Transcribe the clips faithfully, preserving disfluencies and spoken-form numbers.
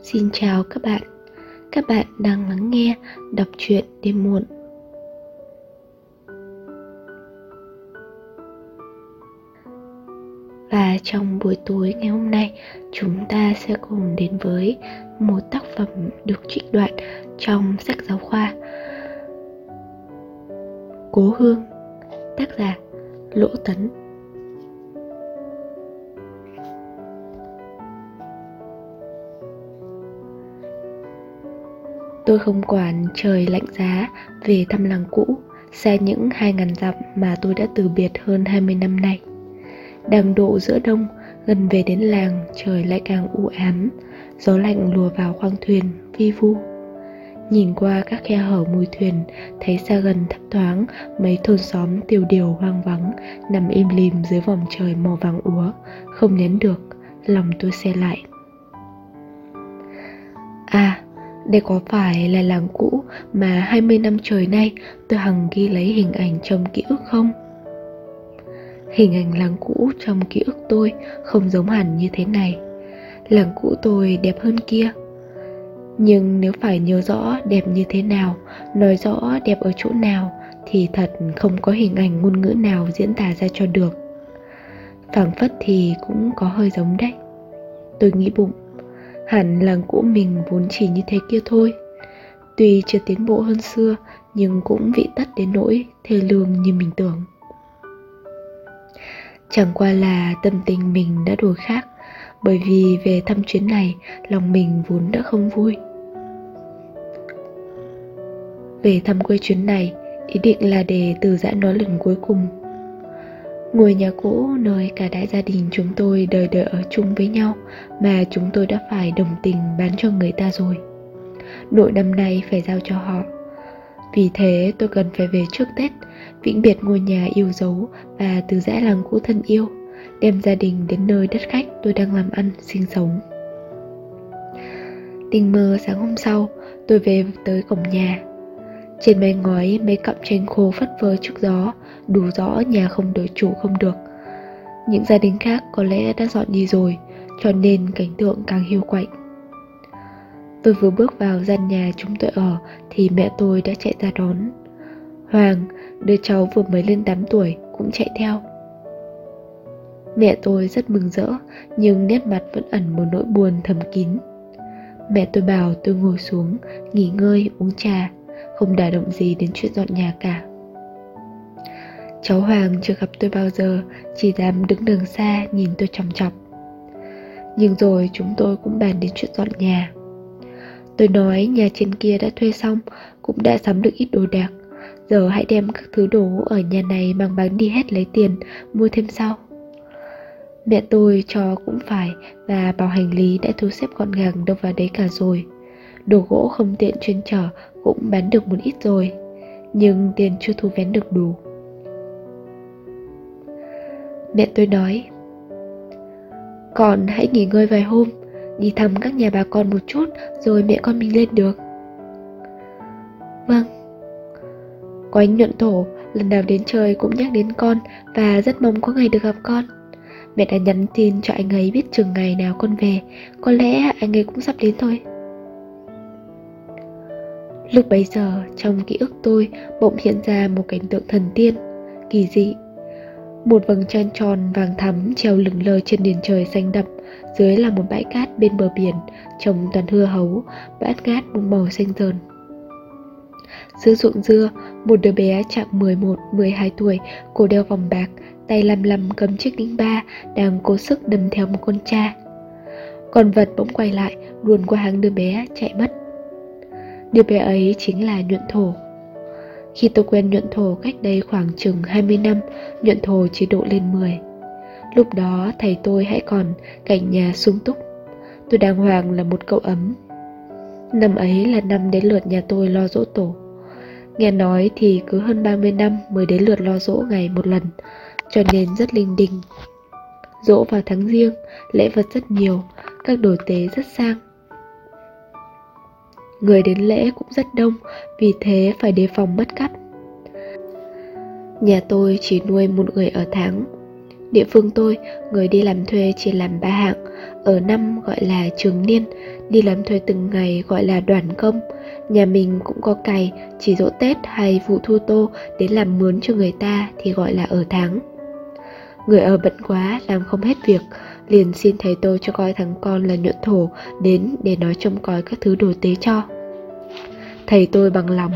Xin chào các bạn. Các bạn đang lắng nghe đọc truyện đêm muộn. Và trong buổi tối ngày hôm nay, chúng ta sẽ cùng đến với một tác phẩm được trích đoạn trong sách giáo khoa Cố Hương, tác giả Lỗ Tấn. Tôi không quản trời lạnh giá về thăm làng cũ, xa những hai ngàn dặm mà tôi đã từ biệt hơn hai mươi năm nay. Đang độ giữa đông, gần về đến làng, trời lại càng u ám, gió lạnh lùa vào khoang thuyền, vi vu. Nhìn qua các khe hở mui thuyền, thấy xa gần thấp thoáng mấy thôn xóm tiêu điều hoang vắng, nằm im lìm dưới vòm trời màu vàng úa, không nén được, lòng tôi se lại. À, đây có phải là làng cũ mà hai mươi năm trời nay tôi hằng ghi lấy hình ảnh trong ký ức không? Hình ảnh làng cũ trong ký ức tôi không giống hẳn như thế này. Làng cũ tôi đẹp hơn kia. Nhưng nếu phải nhớ rõ đẹp như thế nào, nói rõ đẹp ở chỗ nào, thì thật không có hình ảnh ngôn ngữ nào diễn tả ra cho được. Phảng phất thì cũng có hơi giống đấy. Tôi nghĩ bụng, hẳn làng cũ mình vốn chỉ như thế kia thôi. Tuy chưa tiến bộ hơn xưa, nhưng cũng vị tất đến nỗi thê lương như mình tưởng. Chẳng qua là tâm tình mình đã đổi khác, bởi vì về thăm chuyến này, lòng mình vốn đã không vui. Về thăm quê chuyến này, ý định là để từ giã nó lần cuối cùng. Ngôi nhà cũ nơi cả đại gia đình chúng tôi đời đời ở chung với nhau mà chúng tôi đã phải đồng tình bán cho người ta rồi. Nội năm nay phải giao cho họ. Vì thế tôi cần phải về trước Tết, vĩnh biệt ngôi nhà yêu dấu và từ giã làng cũ thân yêu, đem gia đình đến nơi đất khách tôi đang làm ăn, sinh sống. Tình mơ sáng hôm sau, tôi về tới cổng nhà. Trên mái ngói mấy cọng tranh khô phất phơ trước gió, đủ rõ nhà không đổi chủ không được. Những gia đình khác có lẽ đã dọn đi rồi, cho nên cảnh tượng càng hiu quạnh. Tôi vừa bước vào gian nhà chúng tôi ở thì mẹ tôi đã chạy ra đón. Hoàng, đứa cháu vừa mới lên tám tuổi, cũng chạy theo. Mẹ tôi rất mừng rỡ, nhưng nét mặt vẫn ẩn một nỗi buồn thầm kín. Mẹ tôi bảo tôi ngồi xuống, nghỉ ngơi, uống trà, không đả động gì đến chuyện dọn nhà cả. Cháu Hoàng chưa gặp tôi bao giờ, chỉ dám đứng đường xa nhìn tôi chòng chọc. Nhưng rồi chúng tôi cũng bàn đến chuyện dọn nhà. Tôi nói nhà trên kia đã thuê xong, cũng đã sắm được ít đồ đạc. Giờ hãy đem các thứ đồ ở nhà này mang bán đi hết lấy tiền, mua thêm sau. Mẹ tôi cho cũng phải và bảo hành lý đã thu xếp gọn gàng đâu vào đấy cả rồi. Đồ gỗ không tiện chuyên chở cũng bán được một ít rồi, nhưng tiền chưa thu vén được đủ. Mẹ tôi nói, con hãy nghỉ ngơi vài hôm, đi thăm các nhà bà con một chút rồi mẹ con mình lên được. Vâng. Có anh Nhuận Thổ lần nào đến chơi cũng nhắc đến con và rất mong có ngày được gặp con. Mẹ đã nhắn tin cho anh ấy biết chừng ngày nào con về, có lẽ anh ấy cũng sắp đến thôi. Lúc bấy giờ trong ký ức tôi bỗng hiện ra một cảnh tượng thần tiên, kỳ dị. Một vầng trăng tròn vàng thắm treo lững lờ trên nền trời xanh đậm, dưới là một bãi cát bên bờ biển, trồng toàn hưa hấu, bãi cát một màu xanh rờn. Giữa ruộng dưa, một đứa bé chạc mười một mười hai tuổi, cổ đeo vòng bạc, tay lăm lăm cầm chiếc đinh ba, đang cố sức đâm theo một con tra. Con vật bỗng quay lại, luồn qua hàng đứa bé, chạy mất. Đứa bé ấy chính là Nhuận Thổ. Khi tôi quen Nhuận Thổ cách đây khoảng chừng hai mươi năm, Nhuận Thổ chỉ độ lên mười. Lúc đó thầy tôi hãy còn cảnh nhà sung túc. Tôi đàng hoàng là một cậu ấm. Năm ấy là năm đến lượt nhà tôi lo dỗ tổ. Nghe nói thì cứ hơn ba mươi năm mới đến lượt lo dỗ ngày một lần, cho nên rất linh đình. Dỗ vào tháng riêng, lễ vật rất nhiều, các đồ tế rất sang. Người đến lễ cũng rất đông, vì thế phải đề phòng mất cắp. Nhà tôi chỉ nuôi một người ở tháng. Địa phương tôi, người đi làm thuê chỉ làm ba hạng, Ở năm gọi là trường niên, đi làm thuê từng ngày gọi là đoàn công. Nhà mình cũng có cày, chỉ giỗ Tết hay vụ thu tô đến làm mướn cho người ta thì gọi là ở tháng. Người ở bận quá, làm không hết việc, liền xin thầy tôi cho coi thằng con là nhuận thổ đến để nói trông coi các thứ đồ tế cho. Thầy tôi bằng lòng.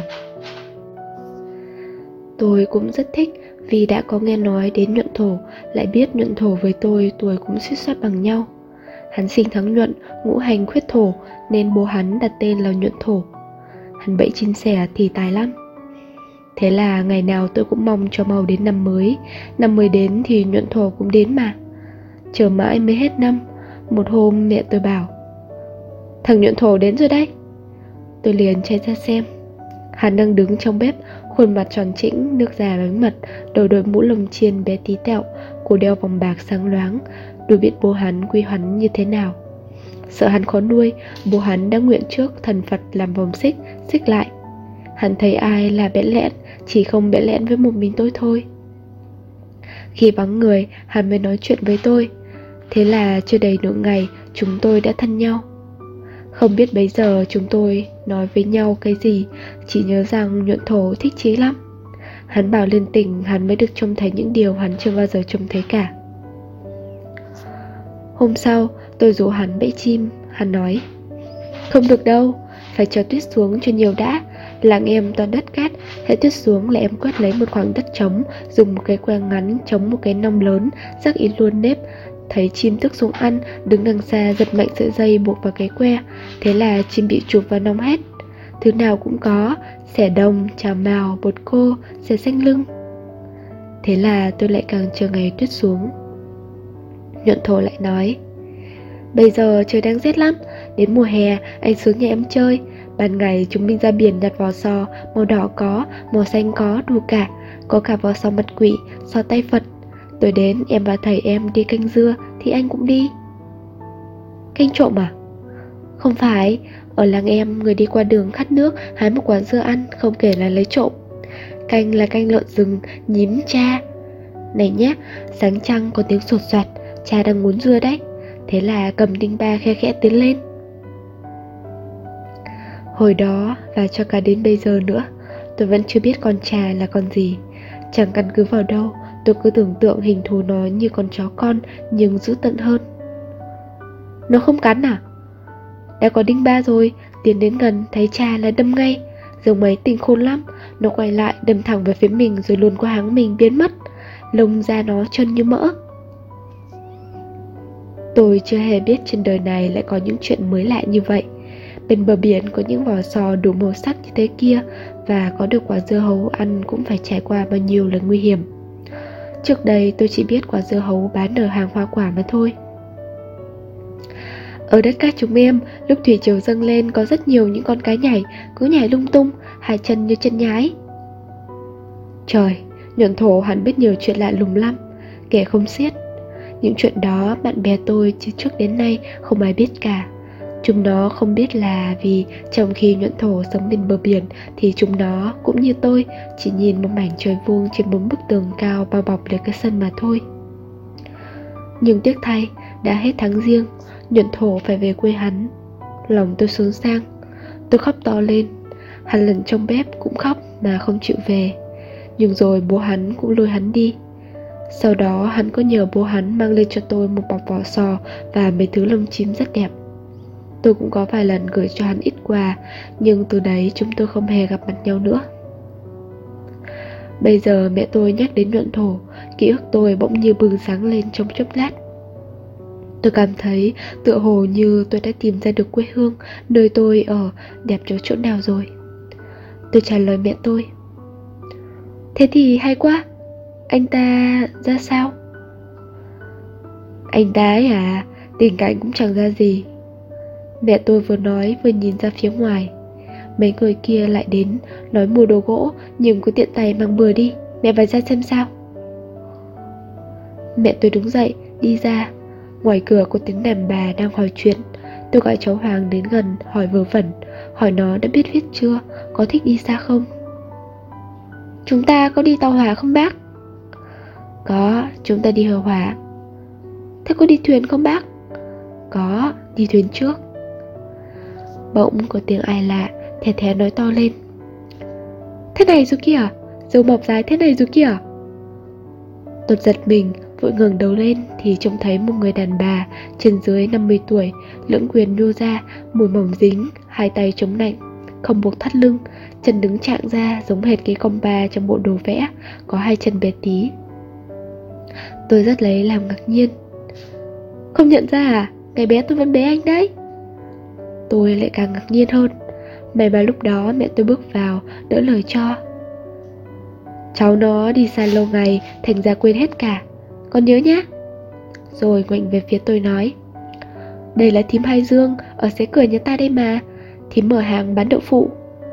Tôi cũng rất thích vì đã có nghe nói đến nhuận thổ, lại biết nhuận thổ với tôi tuổi cũng suýt soát bằng nhau. Hắn sinh tháng nhuận, ngũ hành khuyết thổ, nên bố hắn đặt tên là nhuận thổ. Hắn bẫy chim sẻ thì tài lắm. Thế là ngày nào tôi cũng mong cho mau đến năm mới. Năm mới đến thì nhuận thổ cũng đến mà. Chờ mãi mới hết năm. Một hôm mẹ tôi bảo: thằng nhuận thổ đến rồi đấy. Tôi liền chạy ra xem. Hắn đang đứng trong bếp, khuôn mặt tròn trĩnh, nước da bánh mật, đầu đội mũ lông chiên bé tí tẹo, cổ đeo vòng bạc sáng loáng. Tôi biết bố hắn quy hắn như thế nào. Sợ hắn khó nuôi, bố hắn đã nguyện trước thần Phật làm vòng xích, xích lại. Hắn thấy ai là bẽn lẽn, chỉ không bẽn lẽn với một mình tôi thôi. Khi vắng người, hắn mới nói chuyện với tôi. Thế là chưa đầy nửa ngày, chúng tôi đã thân nhau. Không biết bấy giờ chúng tôi nói với nhau cái gì, chỉ nhớ rằng nhuận thổ thích chí lắm. Hắn bảo lên tỉnh hắn mới được trông thấy những điều hắn chưa bao giờ trông thấy cả. Hôm sau, tôi rủ hắn bẫy chim. Hắn nói: không được đâu, phải chờ tuyết xuống cho nhiều đã. Làng em toàn đất cát, hễ tuyết xuống là em quét lấy một khoảng đất trống, dùng một cái que ngắn chống một cái nòng lớn, rắc ít luôn nếp. Thấy chim tức xuống ăn, đứng đằng xa giật mạnh sợi dây buộc vào cái que. Thế là chim bị chụp vào nòng hết. Thứ nào cũng có: xẻ đồng, chào mào, bột cô, xẻ xanh lưng. Thế là tôi lại càng chờ ngày tuyết xuống. Nhuận thổ lại nói: bây giờ trời đang rét lắm, đến mùa hè anh xuống nhà em chơi. Ban ngày chúng mình ra biển nhặt vỏ sò, màu đỏ có, màu xanh có, đủ cả. Có cả vỏ sò mặt quỷ, sò tay Phật. Tối đến em và thầy em đi canh dưa thì anh cũng đi. Canh trộm à? Không phải, ở làng em người đi qua đường khát nước hái một quả dưa ăn, không kể là lấy trộm. Canh là canh lợn rừng, nhím cha. Này nhé, sáng trăng có tiếng sột soạt, cha đang muốn dưa đấy. Thế là cầm đinh ba khe khẽ tiến lên. Hồi đó và cho cả đến bây giờ nữa, tôi vẫn chưa biết con trà là con gì. Chẳng căn cứ vào đâu, tôi cứ tưởng tượng hình thù nó như con chó con, nhưng dữ tợn hơn. Nó không cắn à? Đã có đinh ba rồi, tiến đến gần thấy trà là đâm ngay. Giống mấy tình khôn lắm. Nó quay lại đâm thẳng về phía mình rồi luồn qua háng mình biến mất. Lông da nó trơn như mỡ. Tôi chưa hề biết trên đời này lại có những chuyện mới lạ như vậy. Bên bờ biển có những vỏ sò đủ màu sắc như thế kia, và có được quả dưa hấu ăn cũng phải trải qua bao nhiêu lần nguy hiểm. Trước đây tôi chỉ biết quả dưa hấu bán ở hàng hoa quả mà thôi. Ở đất cát chúng em, lúc thủy triều dâng lên có rất nhiều những con cá nhảy, cứ nhảy lung tung, hai chân như chân nhái. Trời, nhuận thổ hẳn biết nhiều chuyện lạ lùng lắm, kể không xiết. Những chuyện đó bạn bè tôi từ trước đến nay không ai biết cả. Chúng nó không biết là vì trong khi nhuận thổ sống bên bờ biển thì chúng nó cũng như tôi chỉ nhìn một mảnh trời vuông trên bốn bức tường cao bao bọc lấy cái sân mà thôi. Nhưng tiếc thay, đã hết tháng Giêng, nhuận thổ phải về quê hắn. Lòng tôi xốn sang, tôi khóc to lên. Hắn lần trong bếp cũng khóc mà không chịu về. Nhưng rồi bố hắn cũng lôi hắn đi. Sau đó hắn có nhờ bố hắn mang lên cho tôi một bọc vỏ sò và mấy thứ lông chim rất đẹp. Tôi cũng có vài lần gửi cho hắn ít quà, nhưng từ đấy chúng tôi không hề gặp mặt nhau nữa. Bây giờ mẹ tôi nhắc đến nhuận thổ, ký ức tôi bỗng như bừng sáng lên trong chốc lát. Tôi cảm thấy tựa hồ như tôi đã tìm ra được quê hương, nơi tôi ở đẹp chỗ chỗ nào rồi. Tôi trả lời mẹ tôi: thế thì hay quá. Anh ta ra sao? Anh ta ấy à, tình cảnh cũng chẳng ra gì. Mẹ tôi vừa nói vừa nhìn ra phía ngoài. Mấy người kia lại đến, nói mua đồ gỗ, nhưng cứ tiện tay mang bừa đi. Mẹ phải ra xem sao. Mẹ tôi đứng dậy, đi ra. Ngoài cửa có tiếng đàn bà đang hỏi chuyện. Tôi gọi cháu Hoàng đến gần, hỏi vớ vẩn. Hỏi nó đã biết viết chưa, có thích đi xa không. Chúng ta có đi tàu hỏa không bác? Có, chúng ta đi hờ hỏa. Thế có đi thuyền không bác? Có, đi thuyền trước. Bỗng có tiếng ai lạ, thè thé nói to lên. Thế này rồi kìa, dâu mọc dài thế này rồi kìa. Tôi giật mình, vội ngẩng đầu lên thì trông thấy một người đàn bà trên dưới năm mươi tuổi, lưỡng quyền nhô ra, môi mỏng dính, hai tay chống nạnh, không buộc thắt lưng, chân đứng chạng ra giống hệt cái con ba trong bộ đồ vẽ, có hai chân bé tí. Tôi rất lấy làm ngạc nhiên. Không nhận ra à? Ngày bé tôi vẫn bế anh đấy. Tôi lại càng ngạc nhiên hơn. May mà lúc đó mẹ tôi bước vào, đỡ lời cho. Cháu nó đi xa lâu ngày, thành ra quên hết cả. Con nhớ nhá. Rồi ngoảnh về phía tôi nói. Đây là thím Hai Dương, ở xế cửa nhà ta đây mà. Thím mở hàng bán đậu phụ.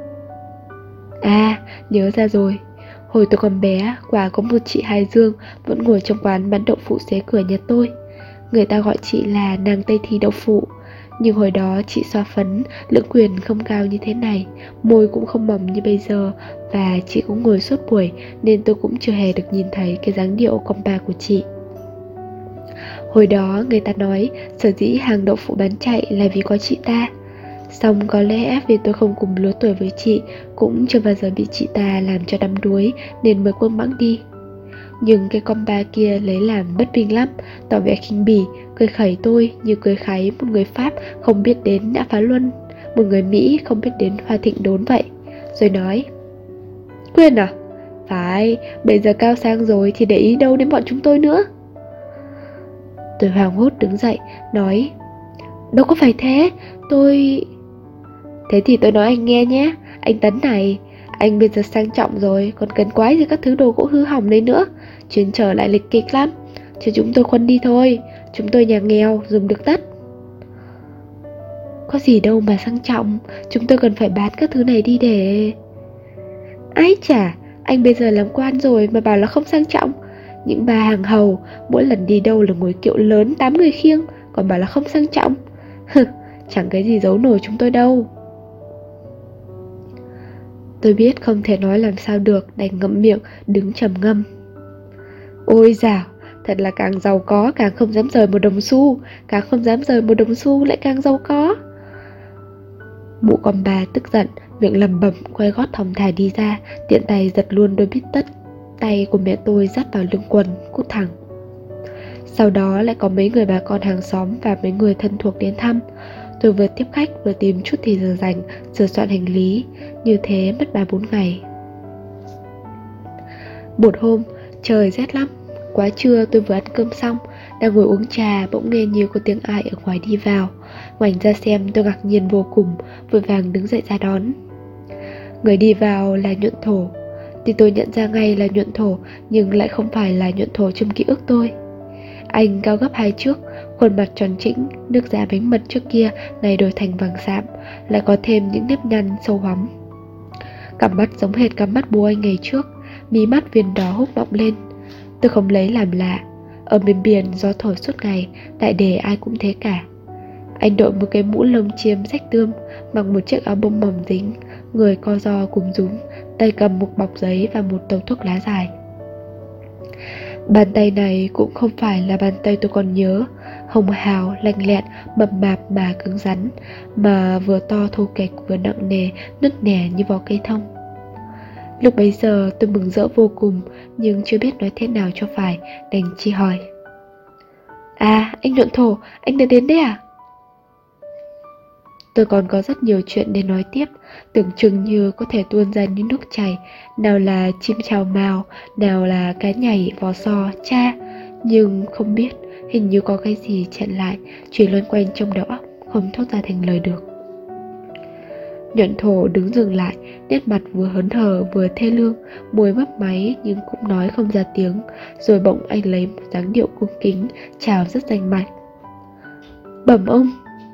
À, nhớ ra rồi. Hồi tôi còn bé, quả có một chị Hai Dương vẫn ngồi trong quán bán đậu phụ xế cửa nhà tôi. Người ta gọi chị là nàng Tây Thi đậu phụ. Nhưng hồi đó chị xoa phấn, lưỡng quyền không cao như thế này, môi cũng không mỏng như bây giờ, và chị cũng ngồi suốt buổi nên tôi cũng chưa hề được nhìn thấy cái dáng điệu con bà của chị. Hồi đó người ta nói sở dĩ hàng đậu phụ bán chạy là vì có chị ta. Xong có lẽ vì tôi không cùng lứa tuổi với chị, cũng chưa bao giờ bị chị ta làm cho đắm đuối nên mới quăng bẵng đi. Nhưng cái con ba kia lấy làm bất vinh lắm, tỏ vẻ khinh bỉ, cười khẩy tôi như cười kháy một người Pháp không biết đến đã phá luân, một người Mỹ không biết đến hoa thịnh đốn vậy. Rồi nói, quên à? Phải, bây giờ cao sang rồi thì để ý đâu đến bọn chúng tôi nữa. Tôi hoảng hốt đứng dậy, nói, đâu có phải thế, tôi... Thế thì tôi nói anh nghe nhé, anh Tấn này, anh bây giờ sang trọng rồi, còn cần quái gì các thứ đồ gỗ hư hỏng đấy nữa. Chuyến trở lại lịch kịch lắm, cho chúng tôi khuân đi thôi, chúng tôi nhà nghèo, dùng được tất. Có gì đâu mà sang trọng, chúng tôi cần phải bán các thứ này đi để... Ái chà, anh bây giờ làm quan rồi mà bảo là không sang trọng. Những bà hàng hầu, mỗi lần đi đâu là ngồi kiệu lớn tám người khiêng, còn bảo là không sang trọng. Chẳng cái gì giấu nổi chúng tôi đâu. Tôi biết không thể nói làm sao được, đành ngậm miệng, đứng trầm ngâm. Ôi dào, thật là càng giàu có càng không dám rời một đồng xu, càng không dám rời một đồng xu lại càng giàu có. Mụ con bà tức giận, miệng lầm bầm quay gót thòng thả đi ra, tiện tay giật luôn đôi bít tất tay của mẹ tôi dắt vào lưng quần, cút thẳng. Sau đó lại có mấy người bà con hàng xóm và mấy người thân thuộc đến thăm. Tôi vừa tiếp khách vừa tìm chút thì giờ rảnh sửa soạn hành lý, như thế mất ba bốn ngày. Một hôm, trời rét lắm, quá trưa tôi vừa ăn cơm xong, đang ngồi uống trà bỗng nghe như có tiếng ai ở ngoài đi vào. Ngoảnh ra xem tôi ngạc nhiên vô cùng, vội vàng đứng dậy ra đón. Người đi vào là Nhuận Thổ. Thì tôi nhận ra ngay là Nhuận Thổ, nhưng lại không phải là Nhuận Thổ trong ký ức tôi. Anh cao gấp hai trước, khuôn mặt tròn trĩnh, nước da bánh mật trước kia này đổi thành vàng sạm, lại có thêm những nếp nhăn sâu hoắm. Cặp mắt giống hệt cặp mắt bố anh ngày trước, mí mắt viền đỏ hốc bọng lên. Tôi không lấy làm lạ, ở miền biển gió thổi suốt ngày, đại để ai cũng thế cả. Anh đội một cái mũ lông chiêm rách tươm, mặc một chiếc áo bông mỏng dính, người co ro cùng rúm, tay cầm một bọc giấy và một tàu thuốc lá dài. Bàn tay này cũng không phải là bàn tay tôi còn nhớ, hồng hào, lanh lẹn, mập mạp mà cứng rắn, mà vừa to thô kệch vừa nặng nề, nứt nẻ như vỏ cây thông. Lúc bấy giờ tôi mừng rỡ vô cùng, nhưng chưa biết nói thế nào cho phải, đành chỉ hỏi. À, anh Nhuận Thổ, anh đã đến đấy à? Tôi còn có rất nhiều chuyện để nói tiếp, tưởng chừng như có thể tuôn ra những nước chảy, nào là chim chào mào, nào là cá nhảy, vò sò, cha, nhưng không biết, hình như có cái gì chặn lại, chuyển loanh quanh trong đầu óc, không thốt ra thành lời được. Nhuận Thổ đứng dừng lại, nét mặt vừa hớn hở vừa thê lương, môi mấp máy nhưng cũng nói không ra tiếng, rồi bỗng anh lấy một dáng điệu cung kính, chào rất danh mạch. Bẩm ông.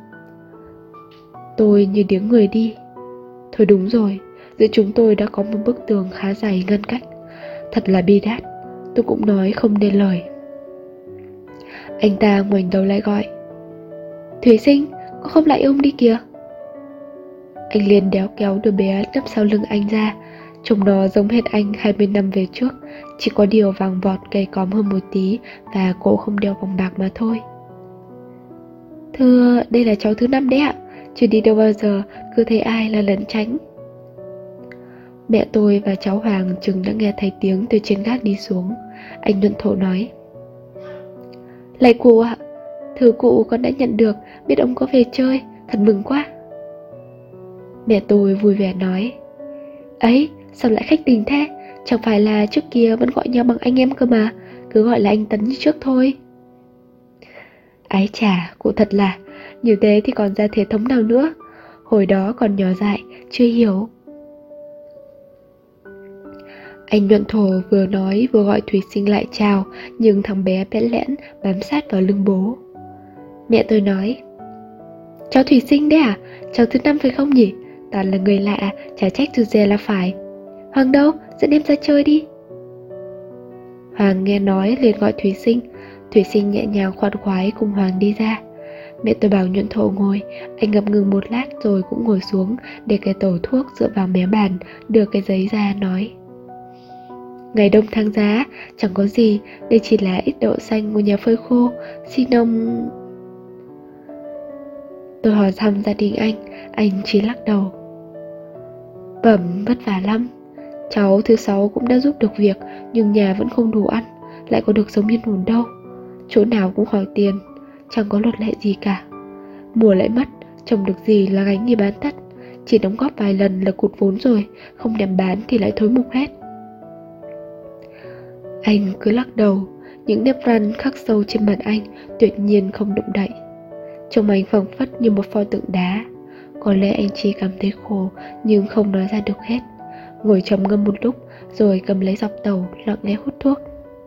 Tôi như điếng người đi. Thôi đúng rồi, giữa chúng tôi đã có một bức tường khá dày ngăn cách. Thật là bi đát, tôi cũng nói không nên lời. Anh ta ngoảnh đầu lại gọi. Thủy Sinh, có không lại ông đi kìa. Anh liền đéo kéo đứa bé nấp sau lưng anh ra, trông nó giống hệt anh hai mươi năm về trước, chỉ có điều vàng vọt gầy cóm hơn một tí và cô không đeo vòng bạc mà thôi. Thưa, đây là cháu thứ năm đấy ạ. Chưa đi đâu bao giờ, cứ thấy ai là lẩn tránh. Mẹ tôi và cháu Hoàng chừng đã nghe thấy tiếng từ trên gác đi xuống. Anh Nhuận Thổ nói: Lạy cụ ạ, thưa cụ con đã nhận được, biết ông có về chơi, thật mừng quá. Mẹ tôi vui vẻ nói: Ấy, sao lại khách tình thế? Chẳng phải là trước kia vẫn gọi nhau bằng anh em cơ mà, cứ gọi là anh Tấn như trước thôi. Ái chà, cụ thật là, như thế thì còn ra thể thống nào nữa. Hồi đó còn nhỏ dại, chưa hiểu. Anh Nhuận Thổ vừa nói vừa gọi Thủy Sinh lại chào, nhưng thằng bé bẽn lẽn bám sát vào lưng bố. Mẹ tôi nói: Cháu Thủy Sinh đấy à? Cháu thứ năm phải không nhỉ? Toàn là người lạ, chả trách từ dè là phải. Hoàng đâu? Dẫn em ra chơi đi. Hoàng nghe nói liền gọi Thủy Sinh. Thủy Sinh nhẹ nhàng khoan khoái cùng Hoàng đi ra. Mẹ tôi bảo Nhuận Thổ ngồi. Anh ngập ngừng một lát rồi cũng ngồi xuống, để cái tẩu thuốc dựa vào mé bàn, đưa cái giấy ra nói: Ngày đông tháng giá, chẳng có gì, đây chỉ là ít đậu xanh ngôi nhà phơi khô. Xin ông... Tôi hỏi thăm gia đình anh, anh chỉ lắc đầu. Bẩm, vất vả lắm. Cháu thứ sáu cũng đã giúp được việc, nhưng nhà vẫn không đủ ăn, lại có được sống yên ổn đâu. Chỗ nào cũng hỏi tiền, chẳng có luật lệ gì cả. Mùa lại mất, trồng được gì là gánh đi bán tất. Chỉ đóng góp vài lần là cụt vốn rồi, không đem bán thì lại thối mục hết. Anh cứ lắc đầu, những nếp răn khắc sâu trên mặt anh tuyệt nhiên không động đậy. Trông anh phảng phất như một pho tượng đá. Có lẽ anh chỉ cảm thấy khổ, nhưng không nói ra được hết. Ngồi trầm ngâm một lúc, rồi cầm lấy dọc tàu lặng lẽ hút thuốc.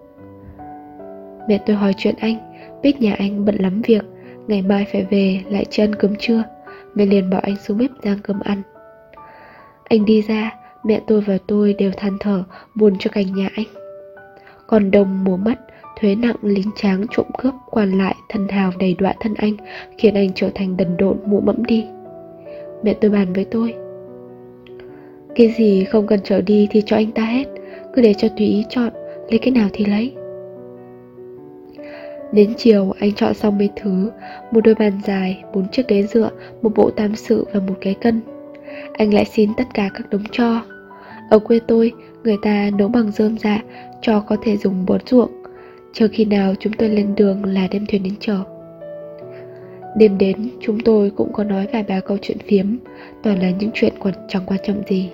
Mẹ tôi hỏi chuyện anh, biết nhà anh bận lắm việc, ngày mai phải về lại chưa ăn cơm trưa. Mẹ liền bảo anh xuống bếp rang cơm ăn. Anh đi ra, mẹ tôi và tôi đều than thở buồn cho cảnh nhà anh. Còn đồng mùa mất, thuế nặng, lính tráng, trộm cướp, quan lại, thân hào đầy đọa thân anh, khiến anh trở thành đần độn mụ mẫm đi. Mẹ tôi bàn với tôi: Cái gì không cần trở đi thì cho anh ta hết, cứ để cho tùy ý chọn, lấy cái nào thì lấy. Đến chiều anh chọn xong mấy thứ, một đôi bàn dài, bốn chiếc ghế dựa, một bộ tam sự và một cái cân. Anh lại xin tất cả các đống tro. Ở quê tôi, người ta nấu bằng rơm rạ, cho có thể dùng bón ruộng. Chờ khi nào chúng tôi lên đường là đem thuyền đến chợ. Đêm đến, chúng tôi cũng có nói vài ba câu chuyện phiếm, toàn là những chuyện còn chẳng quan trọng gì.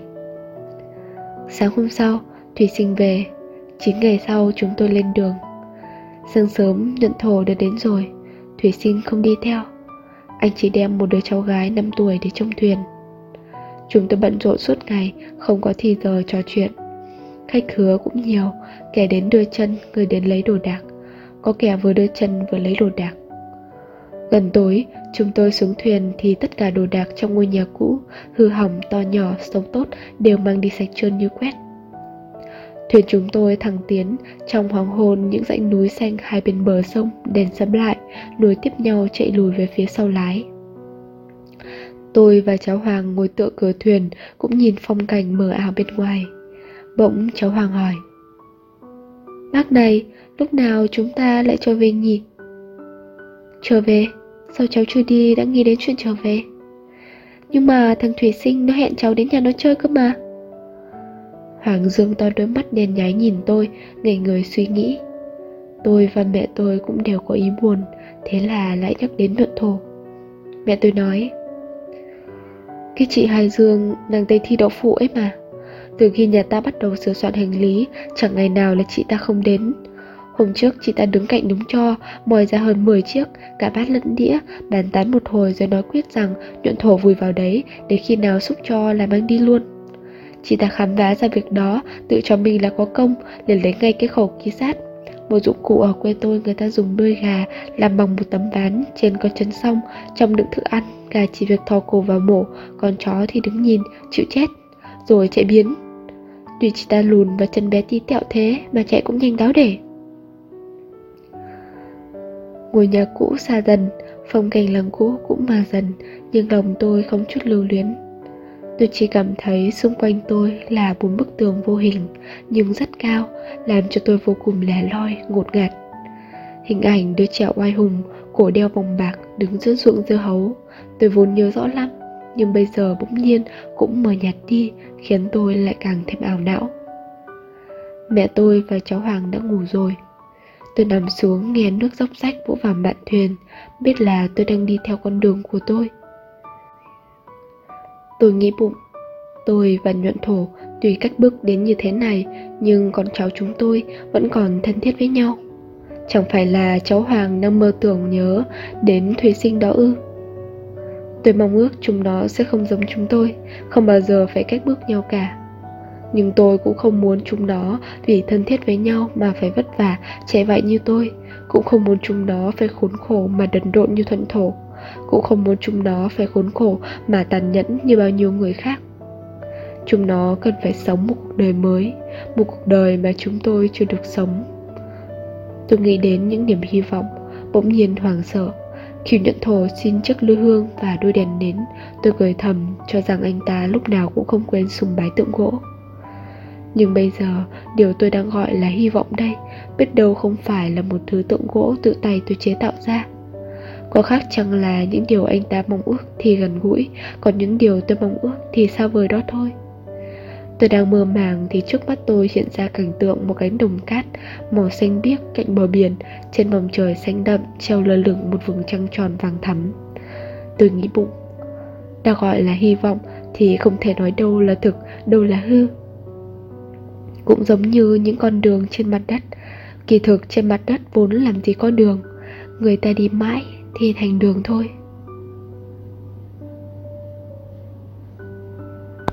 Sáng hôm sau, Thủy Sinh về. Chín ngày sau chúng tôi lên đường. Sáng sớm, Nhuận Thổ đã đến rồi. Thủy Sinh không đi theo. Anh chỉ đem một đứa cháu gái năm tuổi để trông thuyền. Chúng tôi bận rộn suốt ngày, không có thì giờ trò chuyện. Khách khứa cũng nhiều, kẻ đến đưa chân, người đến lấy đồ đạc. Có kẻ vừa đưa chân vừa lấy đồ đạc. Gần tối, chúng tôi xuống thuyền thì tất cả đồ đạc trong ngôi nhà cũ, hư hỏng, to nhỏ, sống tốt đều mang đi sạch trơn như quét. Thuyền chúng tôi thẳng tiến, trong hoàng hôn những dãy núi xanh hai bên bờ sông đèn sẫm lại, nối tiếp nhau chạy lùi về phía sau lái. Tôi và cháu Hoàng ngồi tựa cửa thuyền, cũng nhìn phong cảnh mờ ảo bên ngoài. Bỗng cháu Hoàng hỏi: Bác này, lúc nào chúng ta lại trở về nhỉ? Trở về? Sao cháu chưa đi đã nghĩ đến chuyện trở về? Nhưng mà thằng Thủy Sinh nó hẹn cháu đến nhà nó chơi cơ mà. Hoàng dương to đôi mắt đen nháy nhìn tôi, ngây người suy nghĩ. Tôi và mẹ tôi cũng đều có ý buồn, thế là lại nhắc đến Nhuận Thổ. Mẹ tôi nói: Cái chị Hải Dương, nàng Tây thi đậu phụ ấy mà. Từ khi nhà ta bắt đầu sửa soạn hành lý, chẳng ngày nào là chị ta không đến. Hôm trước chị ta đứng cạnh đống tro, moi ra hơn mười chiếc, cả bát lẫn đĩa, bàn tán một hồi rồi nói quyết rằng Nhuận Thổ vùi vào đấy, để khi nào xúc cho là mang đi luôn. Chị ta khám phá ra việc đó, tự cho mình là có công, liền lấy ngay cái khẩu ký sát. Một dụng cụ ở quê tôi người ta dùng đuôi gà làm bằng một tấm ván, trên có chân song, trong đựng thức ăn. Gà chỉ việc thò cổ vào mổ, còn chó thì đứng nhìn, chịu chết, rồi chạy biến. Tuy chị ta lùn và chân bé tí tẹo thế mà chạy cũng nhanh đáo để. Ngôi nhà cũ xa dần, phong cảnh làng cũ cũng mà dần, nhưng lòng tôi không chút lưu luyến. Tôi chỉ cảm thấy xung quanh tôi là bốn bức tường vô hình, nhưng rất cao, làm cho tôi vô cùng lẻ loi, ngột ngạt. Hình ảnh đứa trẻ oai hùng, cổ đeo vòng bạc, đứng giữa ruộng dưa hấu, tôi vốn nhớ rõ lắm, nhưng bây giờ bỗng nhiên cũng mờ nhạt đi, khiến tôi lại càng thêm ảo não. Mẹ tôi và cháu Hoàng đã ngủ rồi. Tôi nằm xuống nghe nước róc rách vỗ vào mạn thuyền, biết là tôi đang đi theo con đường của tôi. Tôi nghĩ bụng, tôi và Nhuận Thổ tuy cách bước đến như thế này, nhưng con cháu chúng tôi vẫn còn thân thiết với nhau. Chẳng phải là cháu Hoàng đang mơ tưởng nhớ đến Thủy Sinh đó ư? Tôi mong ước chúng nó sẽ không giống chúng tôi, không bao giờ phải cách bước nhau cả. Nhưng tôi cũng không muốn chúng nó vì thân thiết với nhau mà phải vất vả, chạy vạy như tôi. Cũng không muốn chúng nó phải khốn khổ mà đần độn như Thuận Thổ. Cũng không muốn chúng nó phải khốn khổ mà tàn nhẫn như bao nhiêu người khác. Chúng nó cần phải sống một cuộc đời mới, một cuộc đời mà chúng tôi chưa được sống. Tôi nghĩ đến những niềm hy vọng, bỗng nhiên hoảng sợ. Khi Nhuận Thổ xin chiếc lư hương và đôi đèn nến, tôi cười thầm cho rằng anh ta lúc nào cũng không quên sùng bái tượng gỗ. Nhưng bây giờ, điều tôi đang gọi là hy vọng đây, biết đâu không phải là một thứ tượng gỗ tự tay tôi chế tạo ra. Có khác chăng là những điều anh ta mong ước thì gần gũi, còn những điều tôi mong ước thì xa vời đó thôi. Tôi đang mơ màng thì trước mắt tôi hiện ra cảnh tượng một cánh đồng cát màu xanh biếc cạnh bờ biển, trên vòng trời xanh đậm treo lơ lửng một vầng trăng tròn vàng thắm. Tôi nghĩ bụng, đã gọi là hy vọng thì không thể nói đâu là thực, đâu là hư. Cũng giống như những con đường trên mặt đất, kỳ thực trên mặt đất vốn làm gì có đường, người ta đi mãi thì thành đường thôi.